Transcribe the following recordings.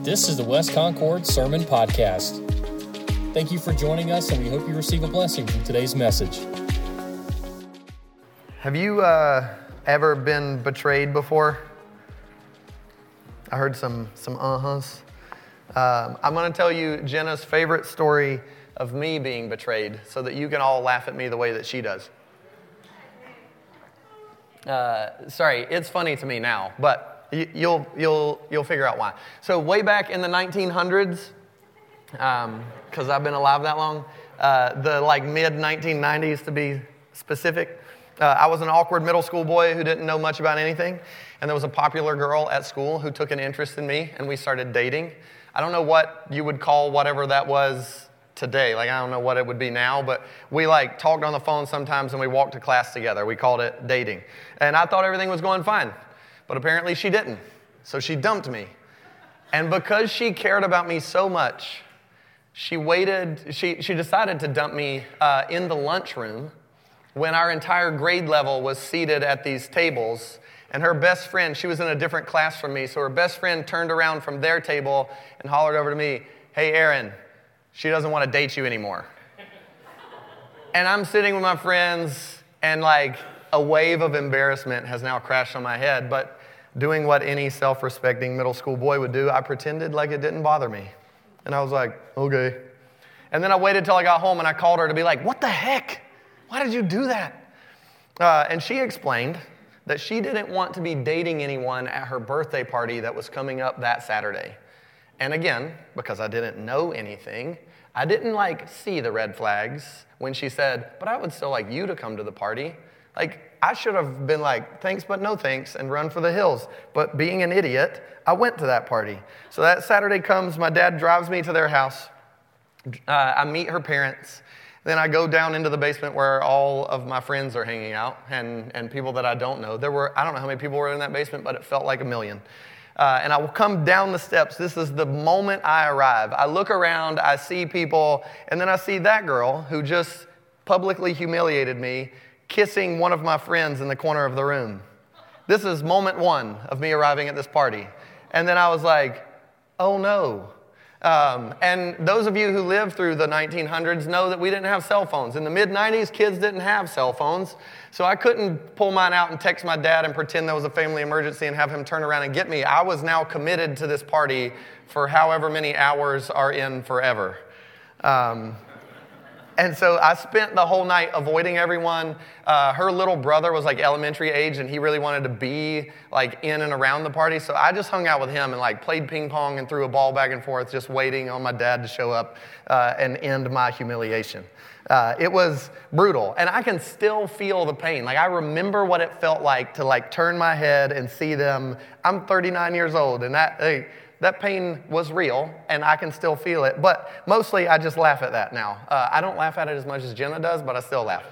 This is the West Concord Sermon Podcast. Thank you for joining us, and we hope you receive a blessing from today's message. Have you ever been betrayed before? I heard some uh-huhs. I'm going to tell you Jenna's favorite story of me being betrayed so that you can all laugh at me the way that she does. Sorry, it's funny to me now, but you'll figure out why. So way back in the 1900s, because I've been alive that long, the mid-1990s to be specific, I was an awkward middle school boy who didn't know much about anything, and there was a popular girl at school who took an interest in me, and we started dating. I don't know what you would call whatever that was today. I don't know what it would be now, but we talked on the phone sometimes and we walked to class together. We called it dating. And I thought everything was going fine, but apparently she didn't. So she dumped me. And because she cared about me so much, she decided to dump me in the lunchroom when our entire grade level was seated at these tables. And her best friend, she was in a different class from me, so her best friend turned around from their table and hollered over to me, "Hey, Aaron, she doesn't want to date you anymore." And I'm sitting with my friends, and a wave of embarrassment has now crashed on my head. But doing what any self-respecting middle school boy would do, I pretended like it didn't bother me. And I was like, okay. And then I waited till I got home, and I called her to be like, "What the heck? Why did you do that?" And she explained that she didn't want to be dating anyone at her birthday party that was coming up that Saturday. And again, because I didn't know anything, I didn't see the red flags when she said, "But I would still like you to come to the party." I should have been "Thanks, but no thanks," and run for the hills. But being an idiot, I went to that party. So that Saturday comes, my dad drives me to their house. I meet her parents. Then I go down into the basement where all of my friends are hanging out and people that I don't know. I don't know how many people were in that basement, but it felt like a million. And I will come down the steps. This is the moment I arrive. I look around, I see people, and then I see that girl who just publicly humiliated me kissing one of my friends in the corner of the room. This is moment one of me arriving at this party. And then I was like, oh no. And those of you who lived through the 1900s know that we didn't have cell phones. In the mid-90s, kids didn't have cell phones. So I couldn't pull mine out and text my dad and pretend there was a family emergency and have him turn around and get me. I was now committed to this party for however many hours are in forever. And so I spent the whole night avoiding everyone. Her little brother was elementary age, and he really wanted to be in and around the party. So I just hung out with him and played ping pong and threw a ball back and forth, just waiting on my dad to show up and end my humiliation. It was brutal, and I can still feel the pain. I remember what it felt like to turn my head and see them. I'm 39 years old, and that pain was real, and I can still feel it. But mostly, I just laugh at that now. I don't laugh at it as much as Jenna does, but I still laugh.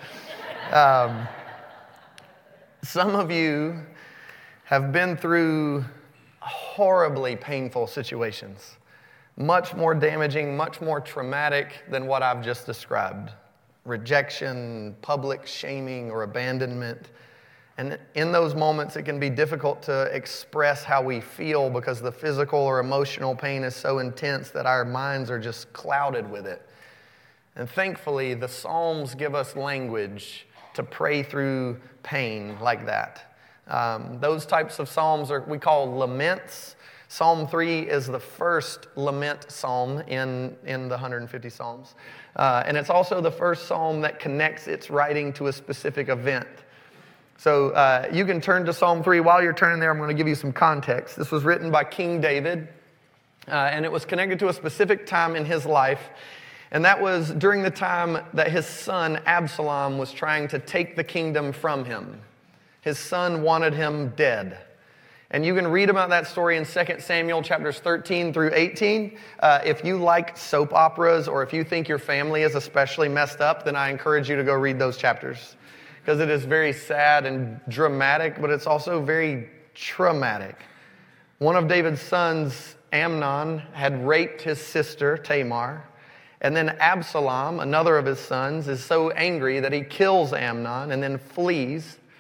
Some of you have been through horribly painful situations, much more damaging, much more traumatic than what I've just described. Rejection, public shaming, or abandonment. And in those moments, it can be difficult to express how we feel because the physical or emotional pain is so intense that our minds are just clouded with it. And thankfully, the Psalms give us language to pray through pain like that. Those types of Psalms we call laments. Psalm 3 is the first lament psalm in the 150 Psalms. And it's also the first psalm that connects its writing to a specific event. So you can turn to Psalm 3. While you're turning there, I'm going to give you some context. This was written by King David, and it was connected to a specific time in his life. And that was during the time that his son Absalom was trying to take the kingdom from him. His son wanted him dead. And you can read about that story in 2 Samuel chapters 13 through 18. If you like soap operas or if you think your family is especially messed up, then I encourage you to go read those chapters. Because it is very sad and dramatic, but it's also very traumatic. One of David's sons, Amnon, had raped his sister, Tamar. And then Absalom, another of his sons, is so angry that he kills Amnon and then flees.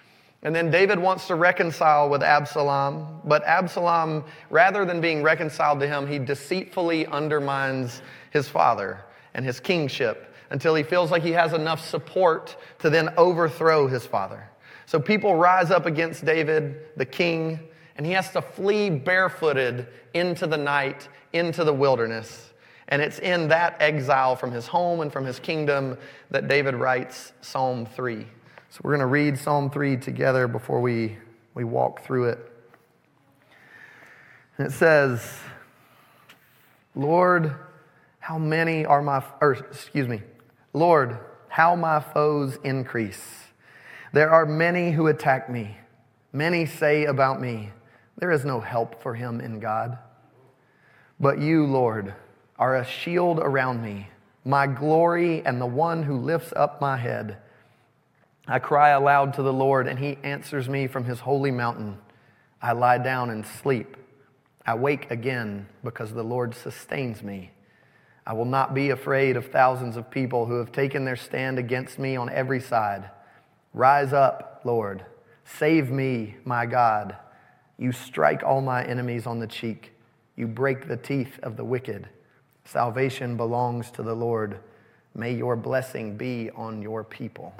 And then David wants to reconcile with Absalom, but Absalom, rather than being reconciled to him, he deceitfully undermines his father and his kingship until he feels like he has enough support to then overthrow his father. So people rise up against David, the king, and he has to flee barefooted into the night, into the wilderness. And it's in that exile from his home and from his kingdom that David writes Psalm 3. So we're going to read Psalm 3 together before we walk through it. And it says, Lord, how my foes increase. There are many who attack me. Many say about me, there is no help for him in God. But you, Lord, are a shield around me, my glory and the one who lifts up my head. I cry aloud to the Lord, and he answers me from his holy mountain. I lie down and sleep. I wake again because the Lord sustains me. I will not be afraid of thousands of people who have taken their stand against me on every side. Rise up, Lord. Save me, my God. You strike all my enemies on the cheek. You break the teeth of the wicked. Salvation belongs to the Lord. May your blessing be on your people.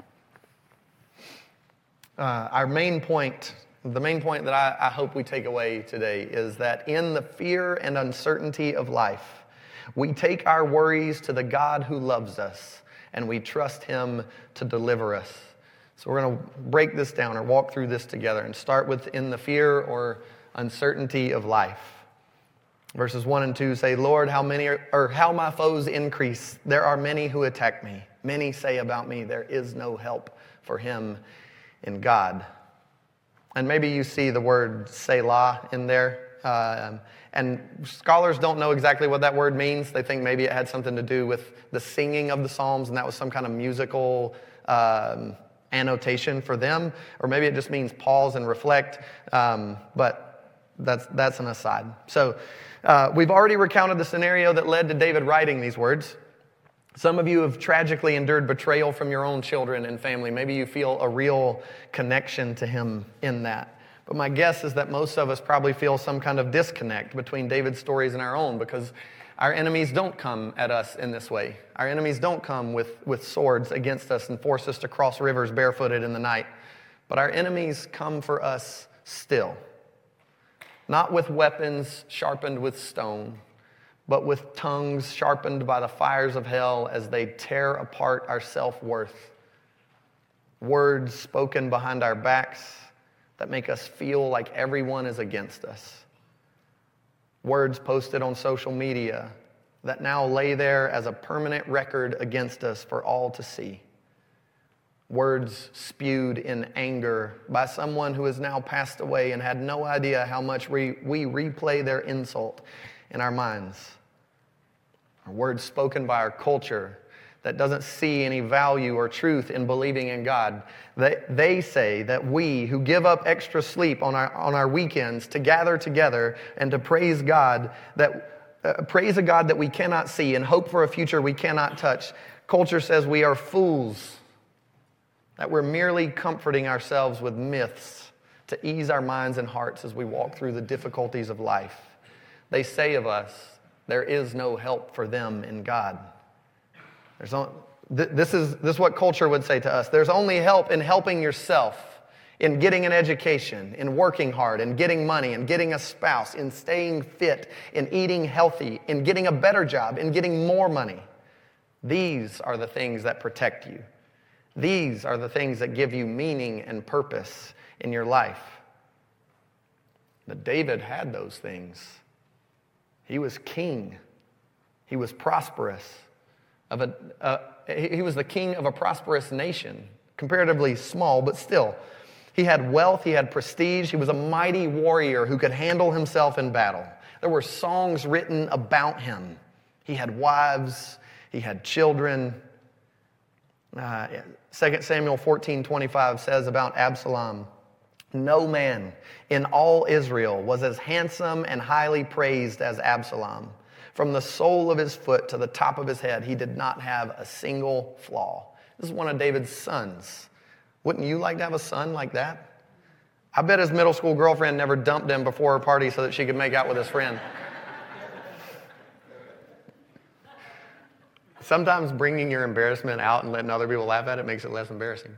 The main point that I hope we take away today is that in the fear and uncertainty of life, we take our worries to the God who loves us, and we trust him to deliver us. So we're going to break this down or walk through this together and start with in the fear or uncertainty of life. Verses 1 and 2 say, Lord, how my foes increase. There are many who attack me. Many say about me, there is no help for him in God. And maybe you see the word Selah in there. And scholars don't know exactly what that word means. They think maybe it had something to do with the singing of the Psalms, and that was some kind of musical annotation for them. Or maybe it just means pause and reflect. But that's an aside. So we've already recounted the scenario that led to David writing these words. Some of you have tragically endured betrayal from your own children and family. Maybe you feel a real connection to him in that. But my guess is that most of us probably feel some kind of disconnect between David's stories and our own, because our enemies don't come at us in this way. Our enemies don't come with swords against us and force us to cross rivers barefooted in the night. But our enemies come for us still. Not with weapons sharpened with stone, but with tongues sharpened by the fires of hell as they tear apart our self-worth. Words spoken behind our backs that make us feel like everyone is against us. Words posted on social media that now lay there as a permanent record against us for all to see. Words spewed in anger by someone who has now passed away and had no idea how much we replay their insult in our minds. Or words spoken by our culture that doesn't see any value or truth in believing in God. They say that we who give up extra sleep on our weekends to gather together and to praise God, praise a God that we cannot see and hope for a future we cannot touch. Culture says we are fools, that we're merely comforting ourselves with myths to ease our minds and hearts as we walk through the difficulties of life. They say of us, there is no help for them in God. This is what culture would say to us. There's only help in helping yourself, in getting an education, in working hard, in getting money, in getting a spouse, in staying fit, in eating healthy, in getting a better job, in getting more money. These are the things that protect you. These are the things that give you meaning and purpose in your life. But David had those things. He was king. He was prosperous. He was the king of a prosperous nation, comparatively small, but still. He had wealth, he had prestige, he was a mighty warrior who could handle himself in battle. There were songs written about him. He had wives, he had children. 2 Samuel 14:25 says about Absalom, no man in all Israel was as handsome and highly praised as Absalom. From the sole of his foot to the top of his head, he did not have a single flaw. This is one of David's sons. Wouldn't you like to have a son like that? I bet his middle school girlfriend never dumped him before her party so that she could make out with his friend. Sometimes bringing your embarrassment out and letting other people laugh at it makes it less embarrassing.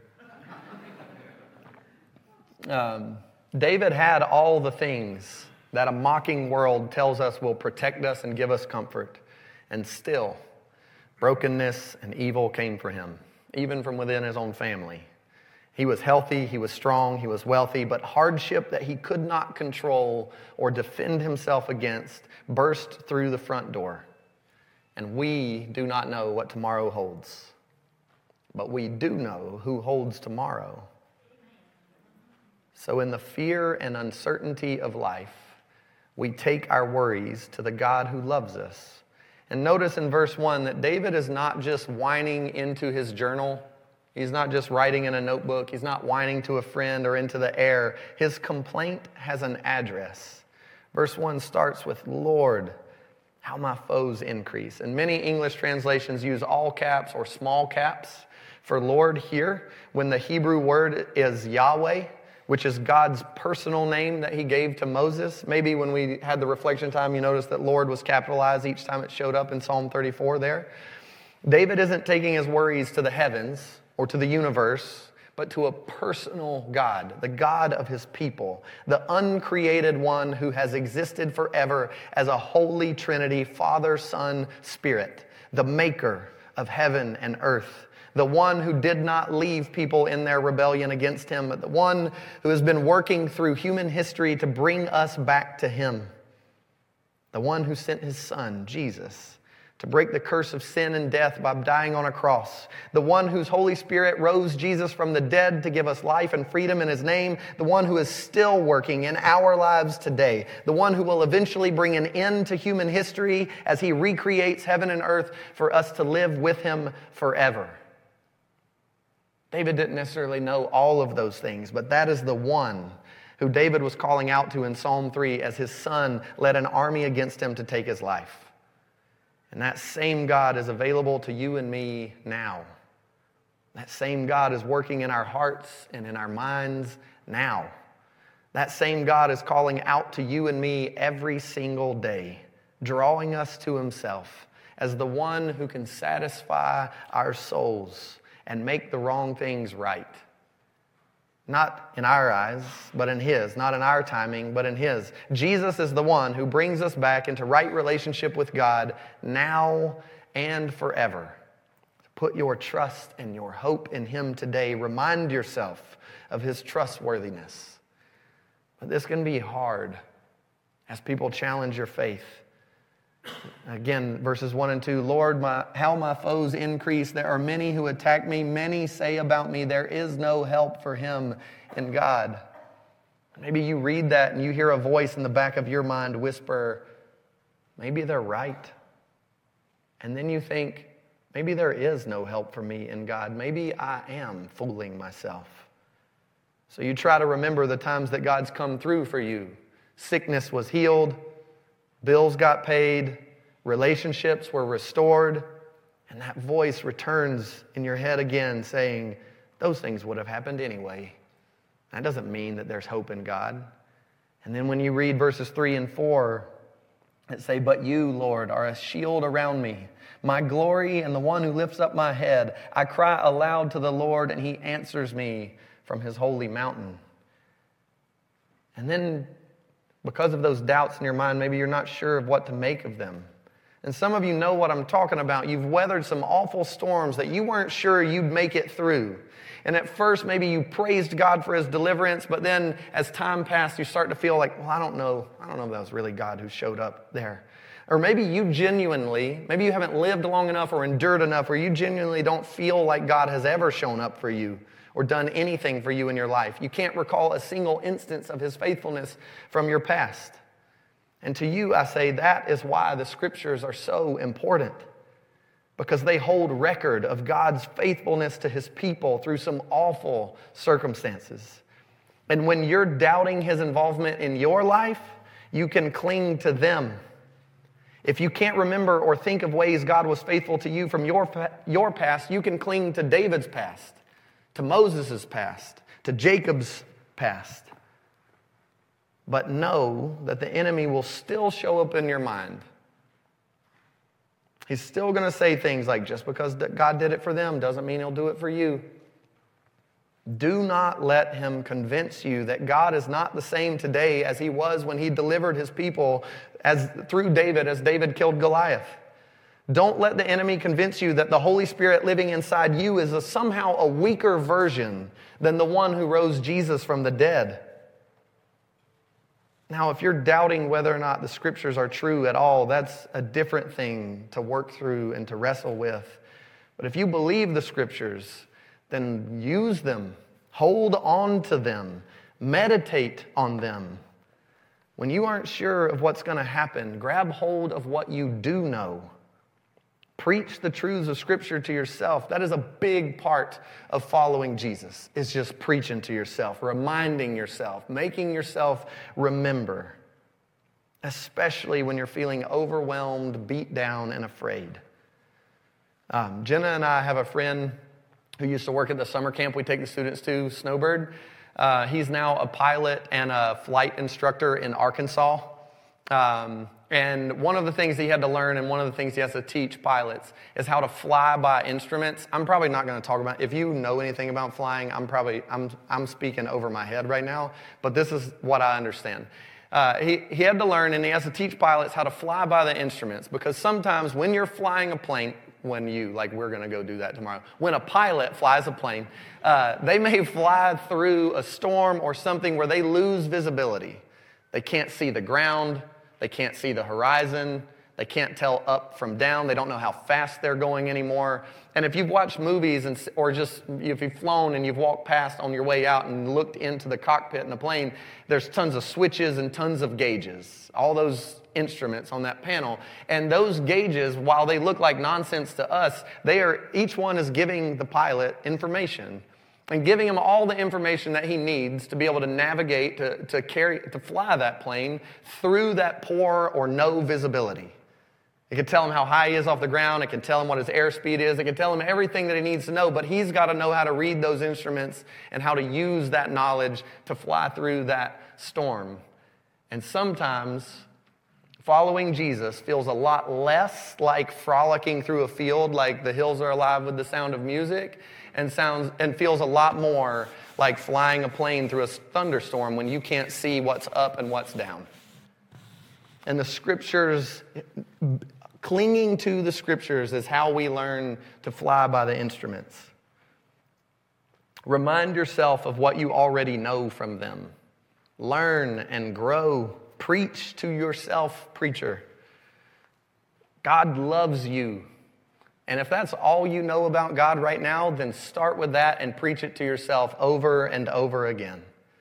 David had all the things that a mocking world tells us will protect us and give us comfort. And still, brokenness and evil came for him, even from within his own family. He was healthy, he was strong, he was wealthy, but hardship that he could not control or defend himself against burst through the front door. And we do not know what tomorrow holds, but we do know who holds tomorrow. So in the fear and uncertainty of life, we take our worries to the God who loves us. And notice in verse 1 that David is not just whining into his journal. He's not just writing in a notebook. He's not whining to a friend or into the air. His complaint has an address. Verse 1 starts with, Lord, how my foes increase. And many English translations use all caps or small caps for Lord here, when the Hebrew word is Yahweh, which is God's personal name that he gave to Moses. Maybe when we had the reflection time, you noticed that Lord was capitalized each time it showed up in Psalm 34 there. David isn't taking his worries to the heavens or to the universe, but to a personal God, the God of his people, the uncreated one who has existed forever as a holy Trinity, Father, Son, Spirit, the maker of heaven and earth, the one who did not leave people in their rebellion against him, but the one who has been working through human history to bring us back to him, the one who sent his Son, Jesus, to break the curse of sin and death by dying on a cross, the one whose Holy Spirit rose Jesus from the dead to give us life and freedom in his name, the one who is still working in our lives today, the one who will eventually bring an end to human history as he recreates heaven and earth for us to live with him forever. David didn't necessarily know all of those things, but that is the one who David was calling out to in Psalm 3 as his son led an army against him to take his life. And that same God is available to you and me now. That same God is working in our hearts and in our minds now. That same God is calling out to you and me every single day, drawing us to himself as the one who can satisfy our souls and make the wrong things right. Not in our eyes, but in his. Not in our timing, but in his. Jesus is the one who brings us back into right relationship with God now and forever. Put your trust and your hope in him today. Remind yourself of his trustworthiness. But this can be hard as people challenge your faith. Again, verses 1 and 2, Lord, how my foes increase. There are many who attack me. Many say about me, there is no help for him in God. Maybe you read that and you hear a voice in the back of your mind whisper, maybe they're right. And then you think, maybe there is no help for me in God. Maybe I am fooling myself. So you try to remember the times that God's come through for you. Sickness was healed. Bills got paid, relationships were restored, and that voice returns in your head again saying, those things would have happened anyway. That doesn't mean that there's hope in God. And then when you read verses 3 and 4, it say, but you, Lord, are a shield around me, my glory and the one who lifts up my head. I cry aloud to the Lord, and he answers me from his holy mountain. And then because of those doubts in your mind, maybe you're not sure of what to make of them. And some of you know what I'm talking about. You've weathered some awful storms that you weren't sure you'd make it through. And at first, maybe you praised God for his deliverance, but then as time passed, you start to feel like, well, I don't know if that was really God who showed up there. Or maybe you genuinely, maybe you haven't lived long enough or endured enough, or you genuinely don't feel like God has ever shown up for you or done anything for you in your life. You can't recall a single instance of his faithfulness from your past. And to you, I say that is why the scriptures are so important, because they hold record of God's faithfulness to his people through some awful circumstances. And when you're doubting his involvement in your life, you can cling to them. If you can't remember or think of ways God was faithful to you from your past, you can cling to David's past, to Moses' past, to Jacob's past. but know that the enemy will still show up in your mind. He's still going to say things like, just because God did it for them doesn't mean he'll do it for you. Do not let him convince you that God is not the same today as he was when he delivered his people through David as David killed Goliath. Don't let the enemy convince you that the Holy Spirit living inside you is somehow a weaker version than the one who rose Jesus from the dead. Now, if you're doubting whether or not the scriptures are true at all, that's a different thing to work through and to wrestle with. But if you believe the scriptures, then use them, hold on to them, meditate on them. When you aren't sure of what's going to happen, grab hold of what you do know. Preach the truths of Scripture to yourself. That is a big part of following Jesus. It's just preaching to yourself, reminding yourself, making yourself remember, especially when you're feeling overwhelmed, beat down, and afraid. Jenna and I have a friend who used to work at the summer camp we take the students to, Snowbird. He's now a pilot and a flight instructor in Arkansas. And one of the things he had to learn and one of the things he has to teach pilots is how to fly by instruments. I'm probably not going to talk about, if you know anything about flying, I'm speaking over my head right now, but this is what I understand. He had to learn and he has to teach pilots how to fly by the instruments, because sometimes when you're flying a plane, we're going to go do that tomorrow. When a pilot flies a plane, they may fly through a storm or something where they lose visibility. They can't see the ground. They can't see the horizon. They can't tell up from down. They don't know how fast they're going anymore. And if you've watched movies or just if you've flown and you've walked past on your way out and looked into the cockpit in a plane, there's tons of switches and tons of gauges, all those instruments on that panel. And those gauges, while they look like nonsense to us, each one is giving the pilot information and giving him all the information that he needs to be able to navigate, to fly that plane through that poor or no visibility. It can tell him how high he is off the ground. It can tell him what his airspeed is. It can tell him everything that he needs to know, but he's got to know how to read those instruments and how to use that knowledge to fly through that storm. And sometimes following Jesus feels a lot less like frolicking through a field, like the hills are alive with the sound of music, and feels a lot more like flying a plane through a thunderstorm when you can't see what's up and what's down. And the scriptures, clinging to the scriptures is how we learn to fly by the instruments. Remind yourself of what you already know from them. Learn and grow. Preach to yourself, preacher. God loves you. And if that's all you know about God right now, then start with that and preach it to yourself over and over again.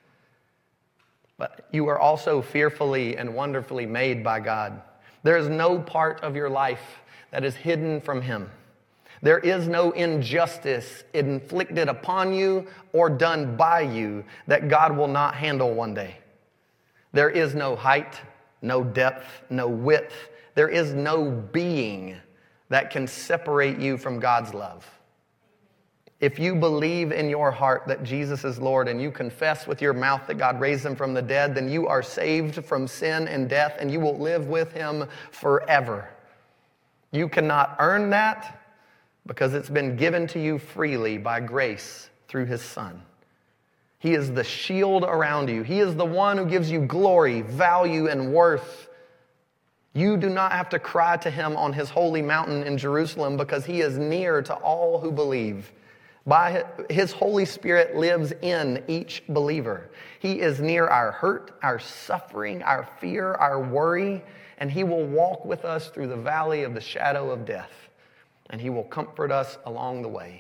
But you are also fearfully and wonderfully made by God. There is no part of your life that is hidden from Him. There is no injustice inflicted upon you or done by you that God will not handle one day. There is no height, no depth, no width. There is no being that can separate you from God's love. If you believe in your heart that Jesus is Lord and you confess with your mouth that God raised Him from the dead, then you are saved from sin and death and you will live with Him forever. You cannot earn that because it's been given to you freely by grace through His Son. He is the shield around you. He is the one who gives you glory, value, and worth. You do not have to cry to Him on His holy mountain in Jerusalem because He is near to all who believe. By His Holy Spirit lives in each believer. He is near our hurt, our suffering, our fear, our worry, and He will walk with us through the valley of the shadow of death, and He will comfort us along the way.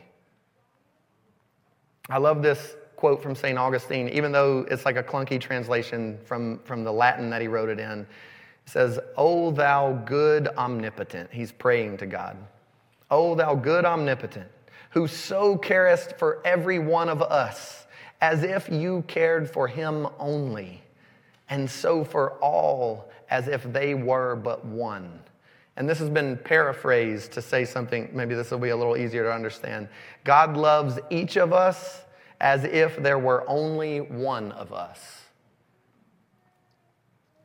I love this quote from St. Augustine, even though it's like a clunky translation from the Latin that he wrote it in. It says, "O thou good omnipotent," he's praying to God. "O thou good omnipotent, who so carest for every one of us, as if you cared for him only, and so for all, as if they were but one." And this has been paraphrased to say something, maybe this will be a little easier to understand. God loves each of us as if there were only one of us.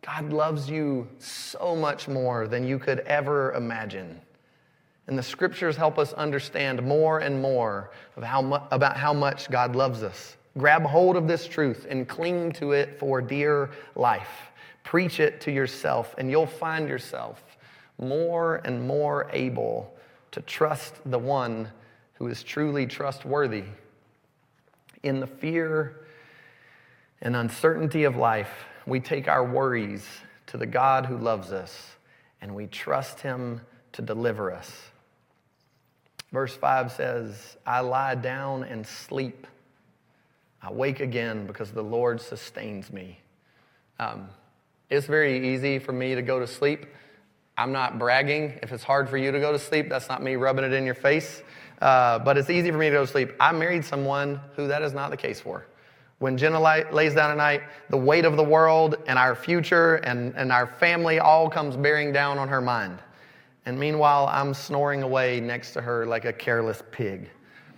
God loves you so much more than you could ever imagine. And the scriptures help us understand more and more of about how much God loves us. Grab hold of this truth and cling to it for dear life. Preach it to yourself, and you'll find yourself more and more able to trust the one who is truly trustworthy. In the fear and uncertainty of life, we take our worries to the God who loves us, and we trust him to deliver us. Verse 5 says, I lie down and sleep. I wake again because the Lord sustains me. It's very easy for me to go to sleep. I'm not bragging. If it's hard for you to go to sleep, that's not me rubbing it in your face. But it's easy for me to go to sleep. I married someone who that is not the case for. When Jenna lays down at night, the weight of the world and our future and our family all comes bearing down on her mind. And meanwhile, I'm snoring away next to her like a careless pig.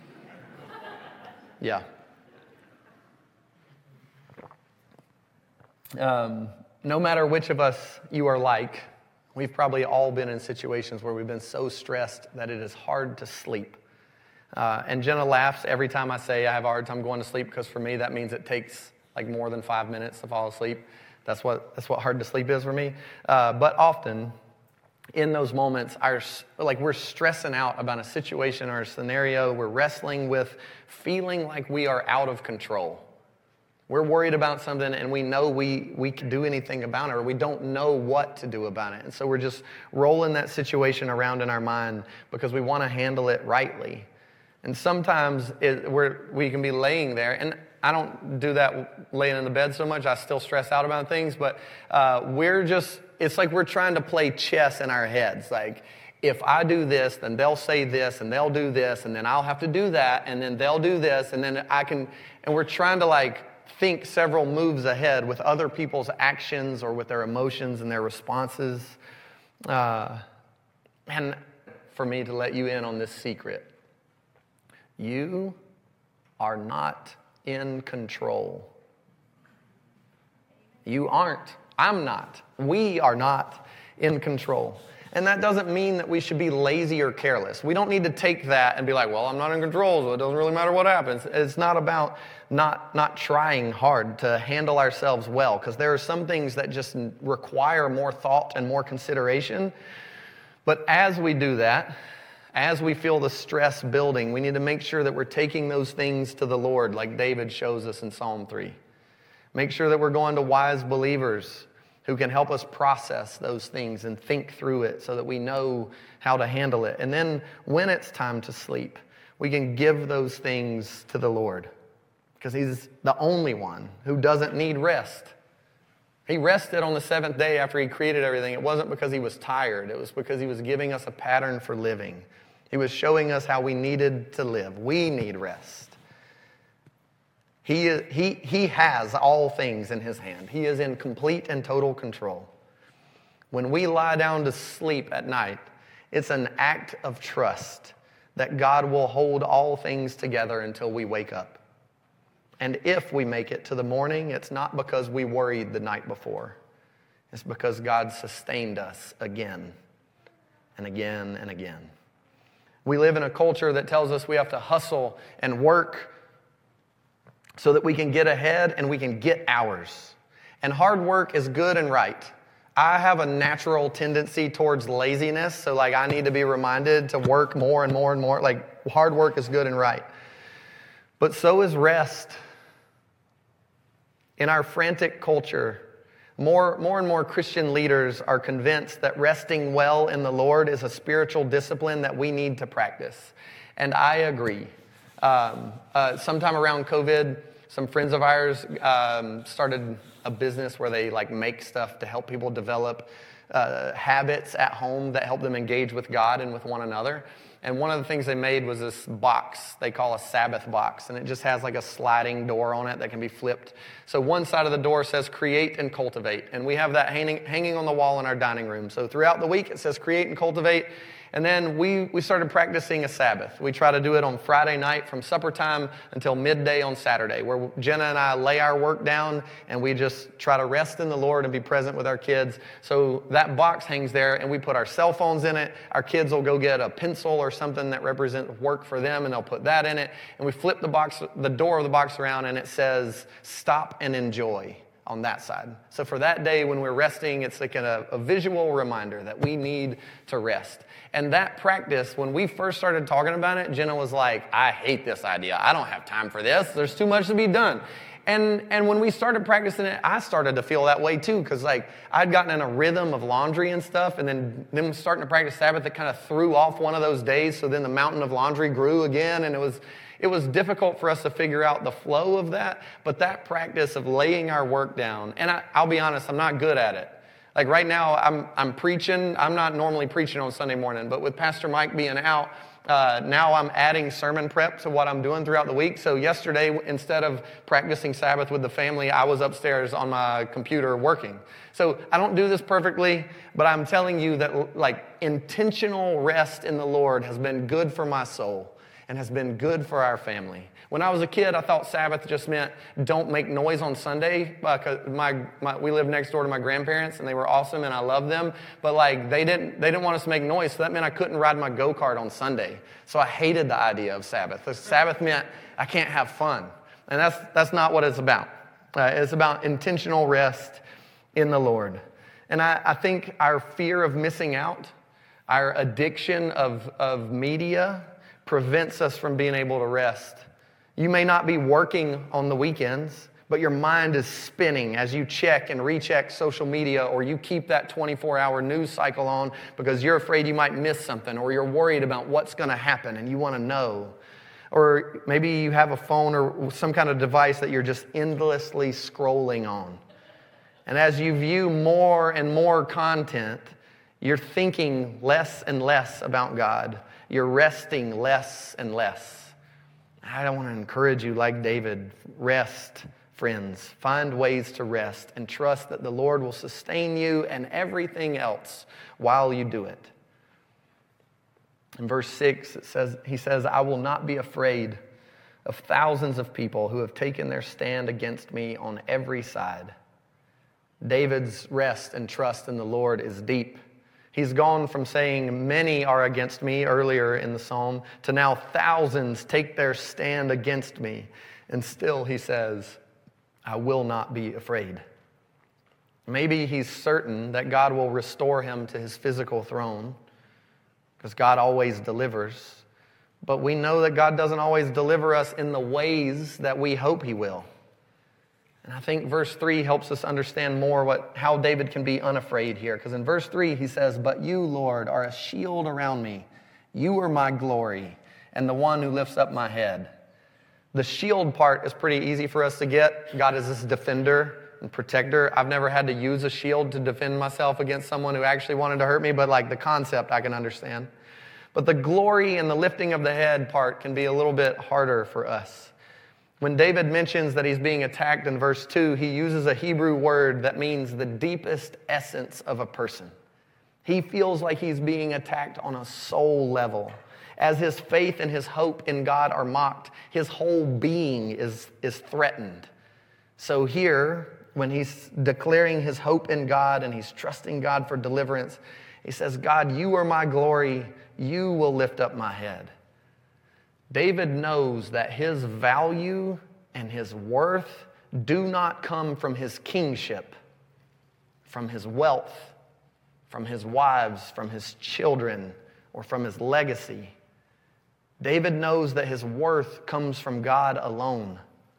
Yeah. No matter which of us you are like, we've probably all been in situations where we've been so stressed that it is hard to sleep. And Jenna laughs every time I say I have a hard time going to sleep, because for me that means it takes like more than 5 minutes to fall asleep. That's what hard to sleep is for me. But often in those moments, we're stressing out about a situation or a scenario. We're wrestling with feeling like we are out of control. We're worried about something and we know we can do anything about it, or we don't know what to do about it. And so we're just rolling that situation around in our mind because we want to handle it rightly. And sometimes we can be laying there, and I don't do that laying in the bed so much. I still stress out about things, but it's like we're trying to play chess in our heads. Like, if I do this, then they'll say this, and they'll do this, and then I'll have to do that, and then they'll do this, and then and we're trying to think several moves ahead with other people's actions or with their emotions and their responses. And for me to let you in on this secret, you are not in control. You aren't. I'm not. We are not in control. And that doesn't mean that we should be lazy or careless. We don't need to take that and be like, well, I'm not in control, so it doesn't really matter what happens. It's not about not trying hard to handle ourselves well, because there are some things that just require more thought and more consideration. But as we do that, as we feel the stress building, we need to make sure that we're taking those things to the Lord, like David shows us in Psalm 3. Make sure that we're going to wise believers who can help us process those things and think through it so that we know how to handle it. And then when it's time to sleep, we can give those things to the Lord, because he's the only one who doesn't need rest. He rested on the seventh day after he created everything. It wasn't because he was tired. It was because he was giving us a pattern for living. He was showing us how we needed to live. We need rest. He has all things in his hand. He is in complete and total control. When we lie down to sleep at night, it's an act of trust that God will hold all things together until we wake up. And if we make it to the morning, it's not because we worried the night before. It's because God sustained us again and again and again. We live in a culture that tells us we have to hustle and work so that we can get ahead and we can get ours. And hard work is good and right. I have a natural tendency towards laziness, so I need to be reminded to work more and more and more. Hard work is good and right. But so is rest. In our frantic culture, more and more Christian leaders are convinced that resting well in the Lord is a spiritual discipline that we need to practice. And I agree. Sometime around COVID, some friends of ours started a business where they make stuff to help people develop habits at home that help them engage with God and with one another. And one of the things they made was this box they call a Sabbath box. And it just has like a sliding door on it that can be flipped. So one side of the door says create and cultivate. And we have that hanging on the wall in our dining room. So throughout the week it says create and cultivate. And then we started practicing a Sabbath. We try to do it on Friday night from supper time until midday on Saturday, where Jenna and I lay our work down and we just try to rest in the Lord and be present with our kids. So that box hangs there and we put our cell phones in it. Our kids will go get a pencil or something that represents work for them and they'll put that in it. And we flip the door of the box around and it says stop and enjoy on that side. So for that day when we're resting, it's like a visual reminder that we need to rest. And that practice, when we first started talking about it, Jenna was like, I hate this idea. I don't have time for this. There's too much to be done. And when we started practicing it, I started to feel that way too, because like I'd gotten in a rhythm of laundry and stuff, and then starting to practice Sabbath, it kind of threw off one of those days. So then the mountain of laundry grew again, and it was difficult for us to figure out the flow of that. But that practice of laying our work down, and I'll be honest, I'm not good at it. Like right now, I'm preaching. I'm not normally preaching on Sunday morning, but with Pastor Mike being out, now I'm adding sermon prep to what I'm doing throughout the week. So yesterday, instead of practicing Sabbath with the family, I was upstairs on my computer working. So I don't do this perfectly, but I'm telling you that like intentional rest in the Lord has been good for my soul and has been good for our family. When I was a kid, I thought Sabbath just meant don't make noise on Sunday. Because we lived next door to my grandparents, and they were awesome, and I loved them. But like they didn't want us to make noise, so that meant I couldn't ride my go-kart on Sunday. So I hated the idea of Sabbath. The Sabbath meant I can't have fun, and that's not what it's about. It's about intentional rest in the Lord. And I think our fear of missing out, our addiction of media, prevents us from being able to rest. You may not be working on the weekends, but your mind is spinning as you check and recheck social media, or you keep that 24-hour news cycle on because you're afraid you might miss something, or you're worried about what's going to happen and you want to know. Or maybe you have a phone or some kind of device that you're just endlessly scrolling on. And as you view more and more content, you're thinking less and less about God. You're resting less and less. I want to encourage you, like David, rest, friends. Find ways to rest and trust that the Lord will sustain you and everything else while you do it. In verse 6, he says, I will not be afraid of thousands of people who have taken their stand against me on every side. David's rest and trust in the Lord is deep. He's gone from saying, many are against me earlier in the psalm, to now thousands take their stand against me. And still he says, I will not be afraid. Maybe he's certain that God will restore him to his physical throne, because God always delivers. But we know that God doesn't always deliver us in the ways that we hope he will. And I think verse 3 helps us understand more how David can be unafraid here. Because in verse 3 he says, but you, Lord, are a shield around me. You are my glory and the one who lifts up my head. The shield part is pretty easy for us to get. God is this defender and protector. I've never had to use a shield to defend myself against someone who actually wanted to hurt me, but like the concept I can understand. But the glory and the lifting of the head part can be a little bit harder for us. When David mentions that he's being attacked in verse 2, he uses a Hebrew word that means the deepest essence of a person. He feels like he's being attacked on a soul level. As his faith and his hope in God are mocked, his whole being is threatened. So here, when he's declaring his hope in God and he's trusting God for deliverance, he says, God, you are my glory. You will lift up my head. David knows that his value and his worth do not come from his kingship, from his wealth, from his wives, from his children, or from his legacy. David knows that his worth comes from God alone.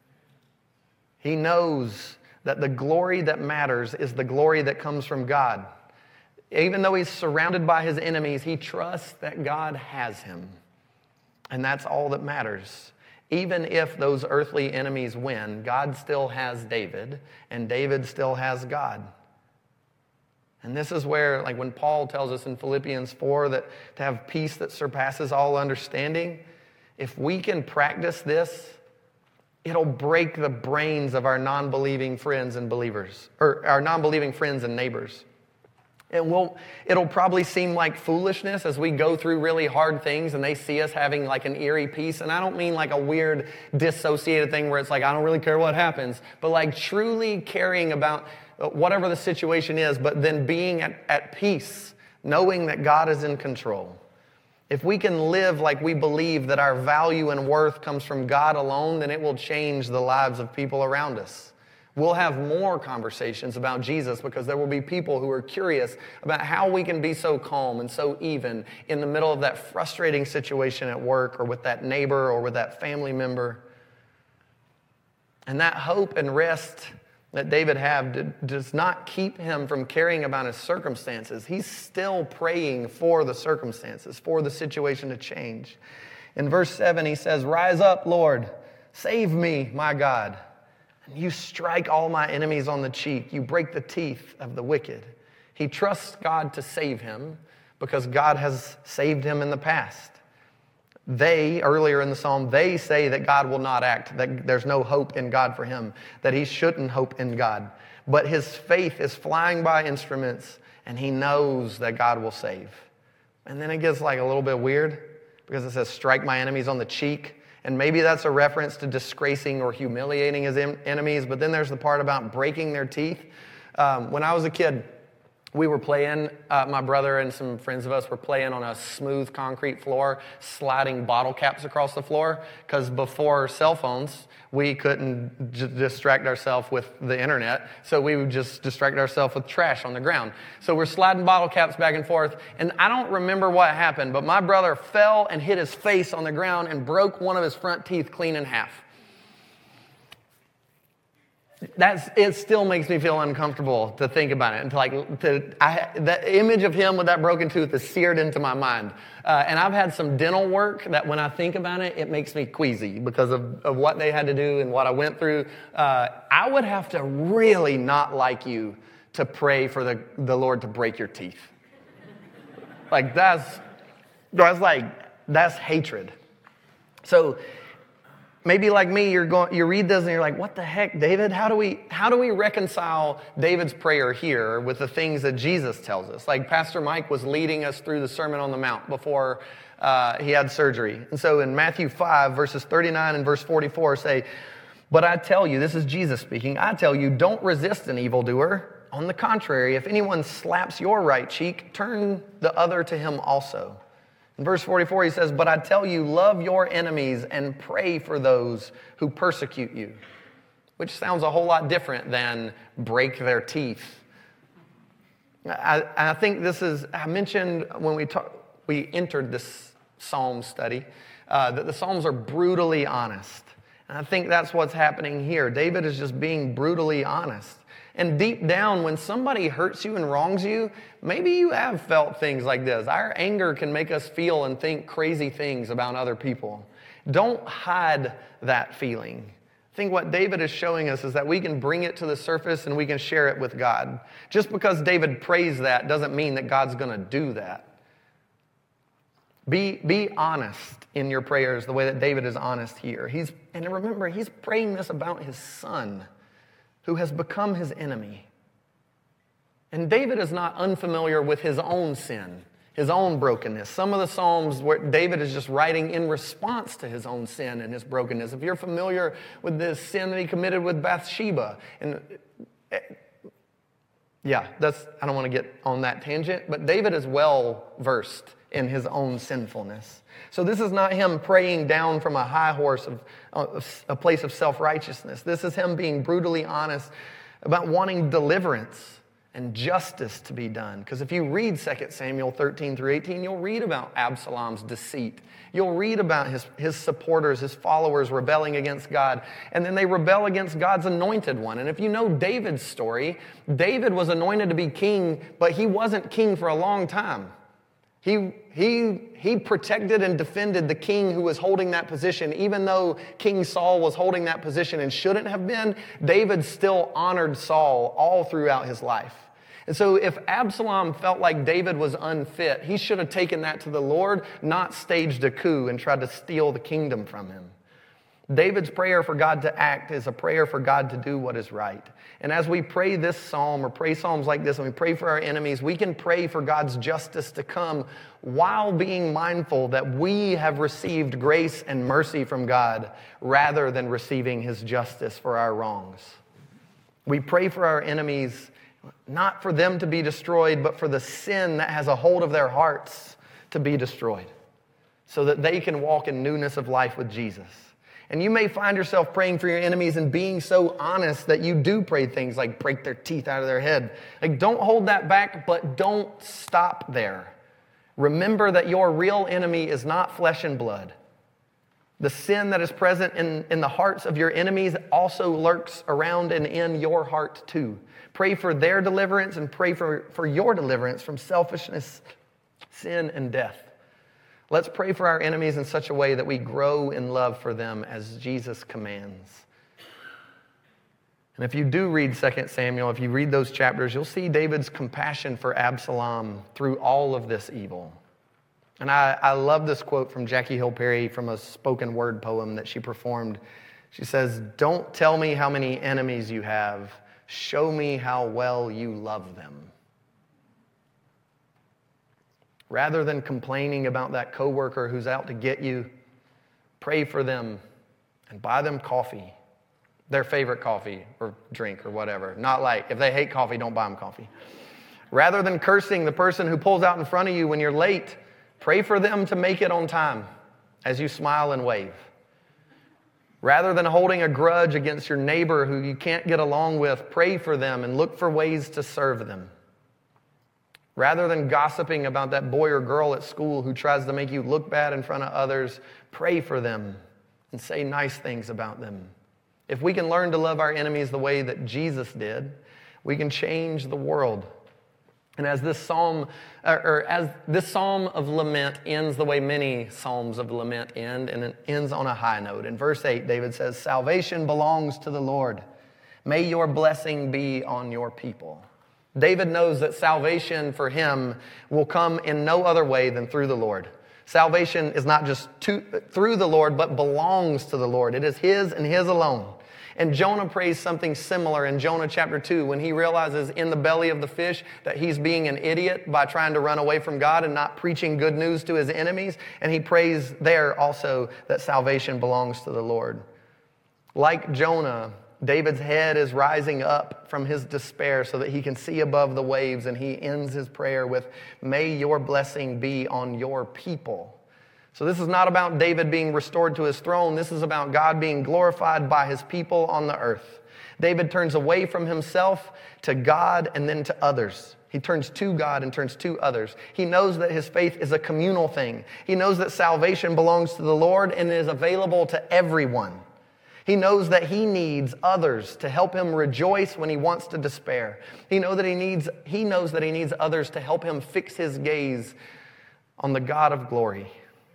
He knows that the glory that matters is the glory that comes from God. Even though he's surrounded by his enemies, he trusts that God has him. And that's all that matters. Even if those earthly enemies win, God still has David, and David still has God. And this is where, like when Paul tells us in Philippians 4 that to have peace that surpasses all understanding, if we can practice this, it'll break the brains of our non-believing friends and believers, or our non-believing friends and neighbors. It'll probably seem like foolishness as we go through really hard things and they see us having like an eerie peace. And I don't mean like a weird dissociated thing where it's like, I don't really care what happens, but like truly caring about whatever the situation is, but then being at peace, knowing that God is in control. If we can live like we believe that our value and worth comes from God alone, then it will change the lives of people around us. We'll have more conversations about Jesus because there will be people who are curious about how we can be so calm and so even in the middle of that frustrating situation at work or with that neighbor or with that family member. And that hope and rest that David had does not keep him from caring about his circumstances. He's still praying for the circumstances, for the situation to change. In verse 7, he says, "Rise up, Lord, save me, my God. And you strike all my enemies on the cheek. You break the teeth of the wicked." He trusts God to save him because God has saved him in the past. Earlier in the psalm, they say that God will not act, that there's no hope in God for him, that he shouldn't hope in God. But his faith is flying by instruments, and he knows that God will save. And then it gets like a little bit weird because it says, strike my enemies on the cheek. And maybe that's a reference to disgracing or humiliating his enemies. But then there's the part about breaking their teeth. When I was a kid, we were playing, my brother and some friends of us were playing on a smooth concrete floor, sliding bottle caps across the floor, because before cell phones, we couldn't distract ourselves with the internet, so we would just distract ourselves with trash on the ground. So we're sliding bottle caps back and forth, and I don't remember what happened, but my brother fell and hit his face on the ground and broke one of his front teeth clean in half. It still makes me feel uncomfortable to think about it. And that image of him with that broken tooth is seared into my mind. And I've had some dental work that when I think about it, it makes me queasy because of what they had to do and what I went through. I would have to really not like you to pray for the Lord to break your teeth. Like that's hatred. So maybe like me, you read this and you're like, what the heck, David? How do we reconcile David's prayer here with the things that Jesus tells us? Like Pastor Mike was leading us through the Sermon on the Mount before he had surgery. And so in Matthew 5, verses 39 and verse 44 say, "But I tell you," this is Jesus speaking, "I tell you, don't resist an evildoer. On the contrary, if anyone slaps your right cheek, turn the other to him also." In verse 44, he says, "But I tell you, love your enemies and pray for those who persecute you," which sounds a whole lot different than break their teeth. I think I mentioned when we entered this Psalm study, that the Psalms are brutally honest. And I think that's what's happening here. David is just being brutally honest. And deep down, when somebody hurts you and wrongs you, maybe you have felt things like this. Our anger can make us feel and think crazy things about other people. Don't hide that feeling. I think what David is showing us is that we can bring it to the surface and we can share it with God. Just because David prays that doesn't mean that God's going to do that. Be honest in your prayers the way that David is honest here. And remember, he's praying this about his son, who has become his enemy. And David is not unfamiliar with his own sin, his own brokenness. Some of the Psalms where David is just writing in response to his own sin and his brokenness. If you're familiar with this sin that he committed with Bathsheba, I don't want to get on that tangent, but David is well versed in his own sinfulness. So this is not him praying down from a high horse of a place of self-righteousness. This is him being brutally honest about wanting deliverance and justice to be done. Because if you read 2 Samuel 13 through 18, you'll read about Absalom's deceit. You'll read about his supporters, his followers rebelling against God. And then they rebel against God's anointed one. And if you know David's story, David was anointed to be king, but he wasn't king for a long time. He protected and defended the king who was holding that position. Even though King Saul was holding that position and shouldn't have been, David still honored Saul all throughout his life. And so if Absalom felt like David was unfit, he should have taken that to the Lord, not staged a coup and tried to steal the kingdom from him. David's prayer for God to act is a prayer for God to do what is right. And as we pray this psalm or pray psalms like this and we pray for our enemies, we can pray for God's justice to come while being mindful that we have received grace and mercy from God rather than receiving his justice for our wrongs. We pray for our enemies not for them to be destroyed, but for the sin that has a hold of their hearts to be destroyed so that they can walk in newness of life with Jesus. And you may find yourself praying for your enemies and being so honest that you do pray things like break their teeth out of their head. Like, don't hold that back, but don't stop there. Remember that your real enemy is not flesh and blood. The sin that is present in the hearts of your enemies also lurks around and in your heart too. Pray for their deliverance and pray for your deliverance from selfishness, sin, and death. Let's pray for our enemies in such a way that we grow in love for them as Jesus commands. And if you do read 2 Samuel, if you read those chapters, you'll see David's compassion for Absalom through all of this evil. And I love this quote from Jackie Hill Perry from a spoken word poem that she performed. She says, "Don't tell me how many enemies you have. Show me how well you love them." Rather than complaining about that coworker who's out to get you, pray for them and buy them coffee, their favorite coffee or drink or whatever. Not like, if they hate coffee, don't buy them coffee. Rather than cursing the person who pulls out in front of you when you're late, pray for them to make it on time as you smile and wave. Rather than holding a grudge against your neighbor who you can't get along with, pray for them and look for ways to serve them. Rather than gossiping about that boy or girl at school who tries to make you look bad in front of others, pray for them and say nice things about them. If we can learn to love our enemies the way that Jesus did, we can change the world. And as this psalm of lament ends the way many psalms of lament end, and it ends on a high note. In verse 8, David says, "Salvation belongs to the Lord. May your blessing be on your people." David knows that salvation for him will come in no other way than through the Lord. Salvation is not just through the Lord, but belongs to the Lord. It is his and his alone. And Jonah prays something similar in Jonah chapter 2 when he realizes in the belly of the fish that he's being an idiot by trying to run away from God and not preaching good news to his enemies. And he prays there also that salvation belongs to the Lord. Like Jonah, David's head is rising up from his despair so that he can see above the waves, and he ends his prayer with, "May your blessing be on your people." So this is not about David being restored to his throne. This is about God being glorified by his people on the earth. David turns away from himself to God and then to others. He turns to God and turns to others. He knows that his faith is a communal thing. He knows that salvation belongs to the Lord and is available to everyone. He knows that he needs others to help him rejoice when he wants to despair. He knows that he needs others to help him fix his gaze on the God of glory.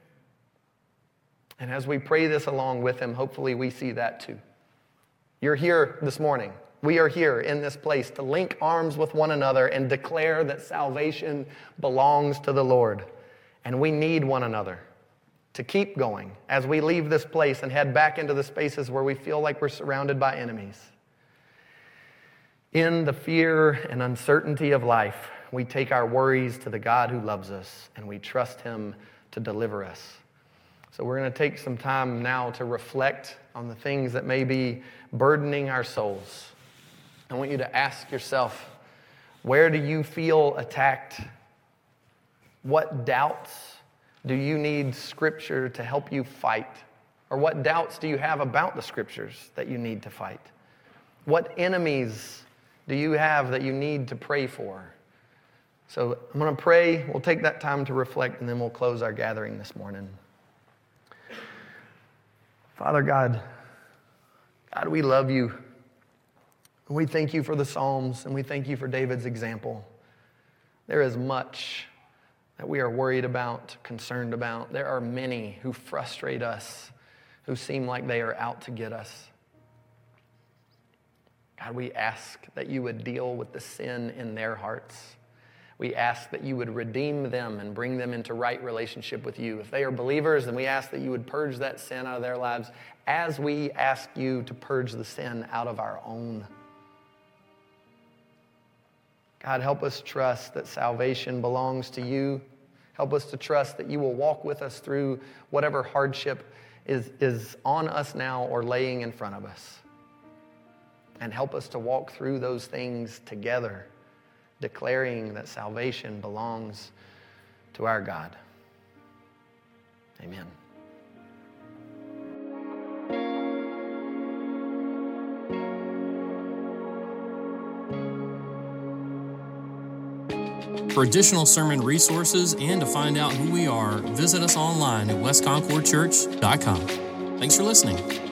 And as we pray this along with him, hopefully we see that too. You're here this morning. We are here in this place to link arms with one another and declare that salvation belongs to the Lord. And we need one another to keep going as we leave this place and head back into the spaces where we feel like we're surrounded by enemies. In the fear and uncertainty of life, we take our worries to the God who loves us and we trust him to deliver us. So we're going to take some time now to reflect on the things that may be burdening our souls. I want you to ask yourself, where do you feel attacked? What doubts do you need Scripture to help you fight? Or what doubts do you have about the Scriptures that you need to fight? What enemies do you have that you need to pray for? So I'm going to pray. We'll take that time to reflect, and then we'll close our gathering this morning. Father God, we love you. We thank you for the Psalms, and we thank you for David's example. There is much that we are worried about, concerned about. There are many who frustrate us, who seem like they are out to get us. God, we ask that you would deal with the sin in their hearts. We ask that you would redeem them and bring them into right relationship with you. If they are believers, then we ask that you would purge that sin out of their lives as we ask you to purge the sin out of our own. God, help us trust that salvation belongs to you. Help us to trust that you will walk with us through whatever hardship is on us now or laying in front of us. And help us to walk through those things together, declaring that salvation belongs to our God. Amen. For additional sermon resources and to find out who we are, visit us online at westconcordchurch.com. Thanks for listening.